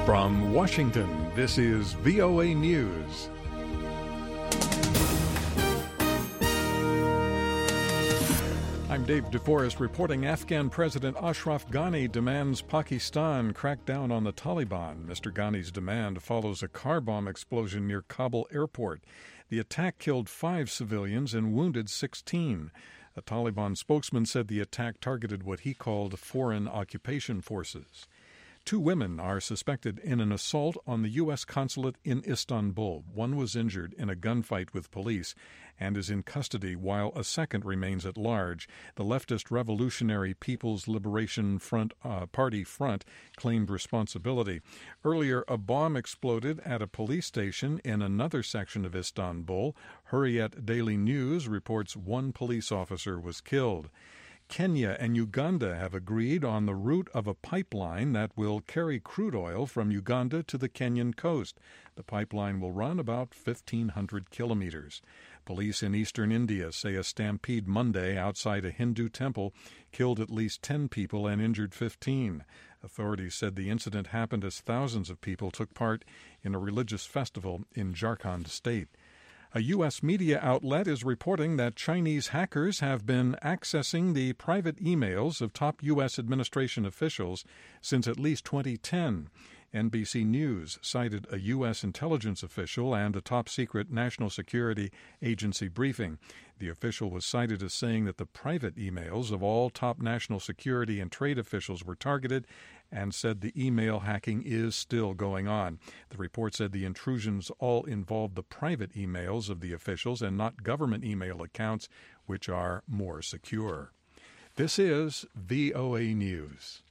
From Washington, this is VOA News. I'm Dave DeForest reporting Afghan President Ashraf Ghani demands Pakistan crack down on the Taliban. Mr. Ghani's demand follows a car bomb explosion near Kabul airport. The attack killed 5 civilians and wounded 16. A Taliban spokesman said the attack targeted what he called foreign occupation forces. 2 women are suspected in an assault on the U.S. consulate in Istanbul. One was injured in a gunfight with police and is in custody, while a second remains at large. The leftist Revolutionary People's Liberation Party Front claimed responsibility. Earlier, a bomb exploded at a police station in another section of Istanbul. Hurriyet Daily News reports 1 police officer was killed. Kenya and Uganda have agreed on the route of a pipeline that will carry crude oil from Uganda to the Kenyan coast. The pipeline will run about 1,500 kilometers. Police in eastern India say a stampede Monday outside a Hindu temple killed at least 10 people and injured 15. Authorities said the incident happened as thousands of people took part in a religious festival in Jharkhand state. A U.S. media outlet is reporting that Chinese hackers have been accessing the private emails of top U.S. administration officials since at least 2010. NBC News cited a U.S. intelligence official and a top-secret National Security Agency briefing. The official was cited as saying that the private emails of all top national security and trade officials were targeted and said the email hacking is still going on. The report said the intrusions all involved the private emails of the officials and not government email accounts, which are more secure. This is VOA News.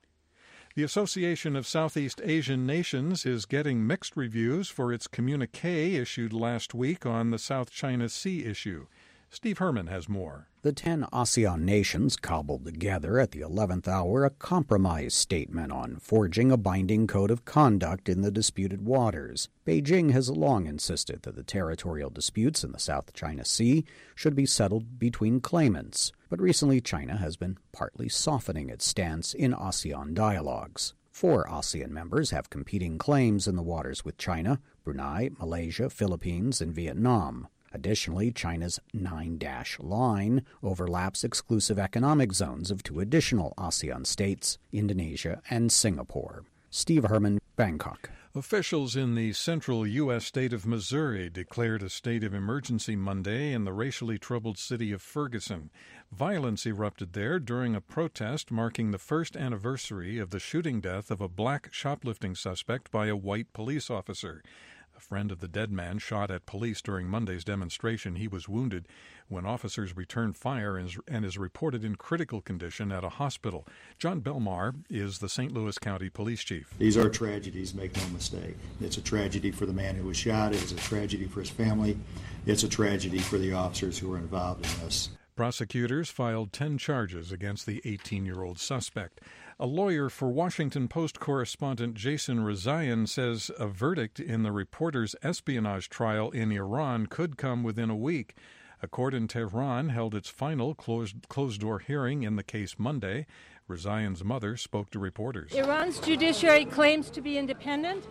The Association of Southeast Asian Nations is getting mixed reviews for its communique issued last week on the South China Sea issue. Steve Herman has more. The 10 ASEAN nations cobbled together at the 11th hour a compromise statement on forging a binding code of conduct in the disputed waters. Beijing has long insisted that the territorial disputes in the South China Sea should be settled between claimants, but recently China has been partly softening its stance in ASEAN dialogues. 4 ASEAN members have competing claims in the waters with China: Brunei, Malaysia, Philippines, and Vietnam. Additionally, China's 9-dash line overlaps exclusive economic zones of 2 additional ASEAN states, Indonesia and Singapore. Steve Herman, Bangkok. Officials in the central U.S. state of Missouri declared a state of emergency Monday in the racially troubled city of Ferguson. Violence erupted there during a protest marking the first anniversary of the shooting death of a black shoplifting suspect by a white police officer. A friend of the dead man shot at police during Monday's demonstration. He was wounded when officers returned fire and is reported in critical condition at a hospital. John Belmar is the St. Louis County Police Chief. These are tragedies, make no mistake. It's a tragedy for the man who was shot. It is a tragedy for his family. It's a tragedy for the officers who were involved in this. Prosecutors filed 10 charges against the 18-year-old suspect. A lawyer for Washington Post correspondent Jason Rezaian says a verdict in the reporter's espionage trial in Iran could come within a week. A court in Tehran held its final closed-door hearing in the case Monday. Rezaian's mother spoke to reporters. Iran's judiciary claims to be independent,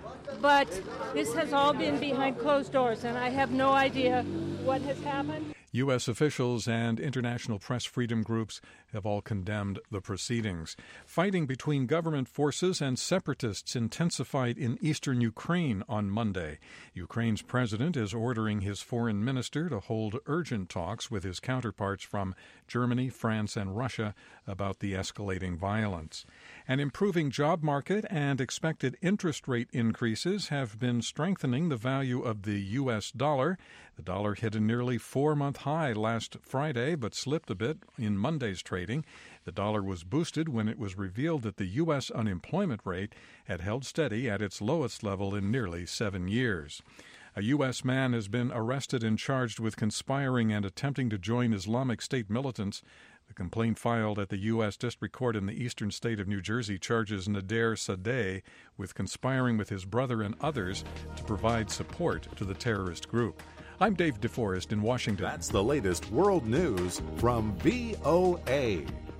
but this has all been behind closed doors, and I have no idea what has happened. U.S. officials and international press freedom groups have all condemned the proceedings. Fighting between government forces and separatists intensified in eastern Ukraine on Monday. Ukraine's president is ordering his foreign minister to hold urgent talks with his counterparts from Germany, France, and Russia about the escalating violence. An improving job market and expected interest rate increases have been strengthening the value of the U.S. dollar. The dollar hit a nearly 4-month high last Friday, but slipped a bit in Monday's trading. The dollar was boosted when it was revealed that the U.S. unemployment rate had held steady at its lowest level in nearly 7 years. A U.S. man has been arrested and charged with conspiring and attempting to join Islamic State militants. The complaint filed at the U.S. District Court in the eastern state of New Jersey charges Nader Sadeh with conspiring with his brother and others to provide support to the terrorist group. I'm Dave DeForest in Washington. That's the latest world news from VOA.